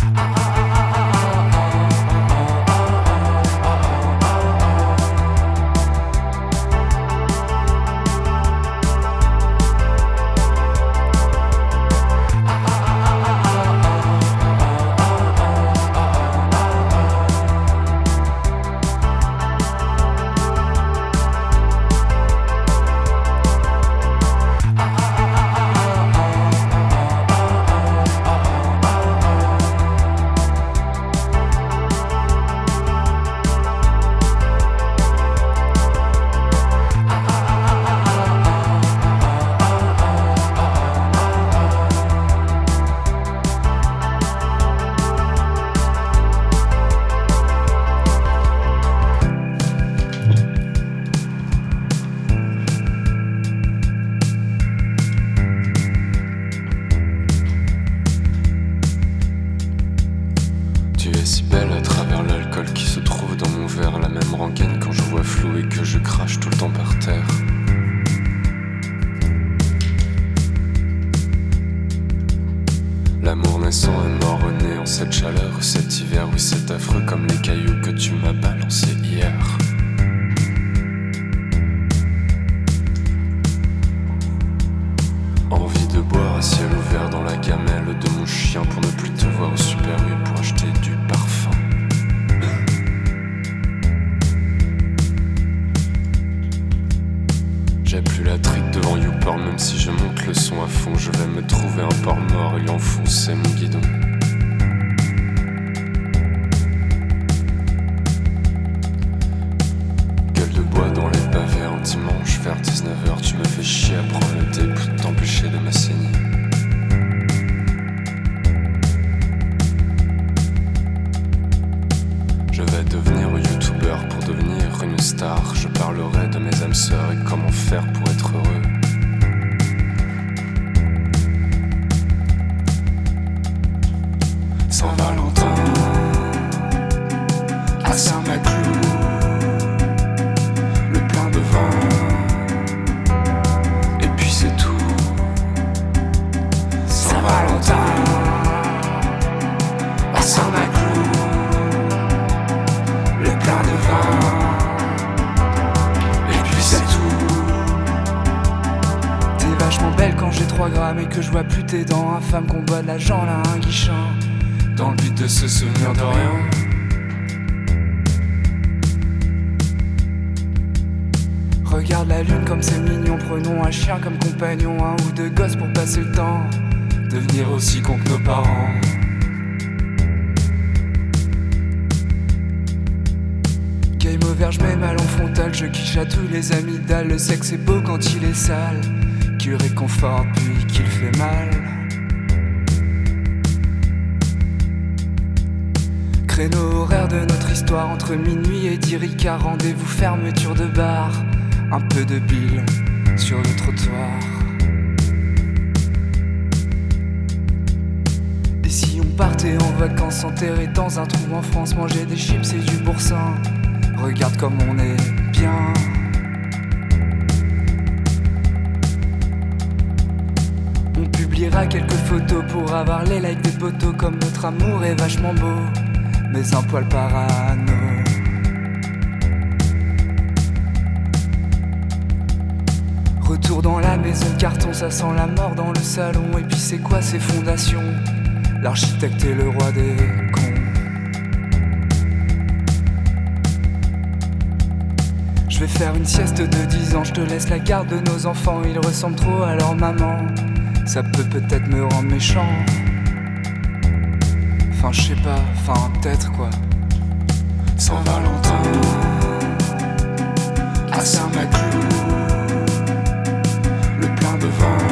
Tu es si belle à travers l'alcool qui se trouve dans mon verre, la même rengaine quand je vois flou et que je crache tout le temps par terre. L'amour naissant est mort-né en cette chaleur, cet hiver, oui c'est affreux comme les cailloux que tu m'as balancés hier. Envie de boire à ciel ouvert dans la gamelle de mon chien pour ne plus te voir au Super U pour acheter du parfum. J'ai plus la trique devant YouPorn, même si je monte le son à fond, je vais me trouver un port mort et enfoncer mon guidon. Gueule de bois dans les pavés un dimanche vers 19h, tu me fais chier à prendre le thé pour t'empêcher de m'assaigner. Je vais devenir youtubeur pour devenir une star. Je parlerai de mes âmes sœurs et comment faire pour être heureux. Saint-Valentin à Saint-Maclou, le plein de vin, et puis c'est tout. Saint-Valentin à Saint-Maclou, le plein de vin, et puis c'est tout. T'es vachement belle quand j'ai 3 grammes et que je vois plus tes dents. Infâme qu'on boit de la gens là, un guichin, dans le but de se souvenir de rien. Regarde la lune comme c'est mignon. Prenons un chien comme compagnon, un ou deux gosses pour passer le temps, Devenir aussi con que nos parents. Game over, je mets mal en frontal. Je quiche à tous les amygdales. Le sexe est beau quand il est sale, qu'il réconforte puis qu'il fait mal. Créneau horaire de notre histoire, entre minuit et 10 Ricard. Rendez-vous fermeture de bar, un peu de bile sur le trottoir. Et si on partait en vacances, enterré dans un trou en France, manger des chips et du boursin, regarde comme on est bien. On publiera quelques photos pour avoir les likes des potos. Comme notre amour est vachement beau, mais un poil parano. Retour dans la maison de carton, ça sent la mort dans le salon. Et puis c'est quoi ces fondations? L'architecte est le roi des cons. Je vais faire une sieste de 10 ans, je te laisse la garde de nos enfants. Ils ressemblent trop à leur maman, ça peut peut-être me rendre méchant. Enfin je sais pas, enfin peut-être quoi. Saint-Valentin à Saint-Maclou, le plein de vin,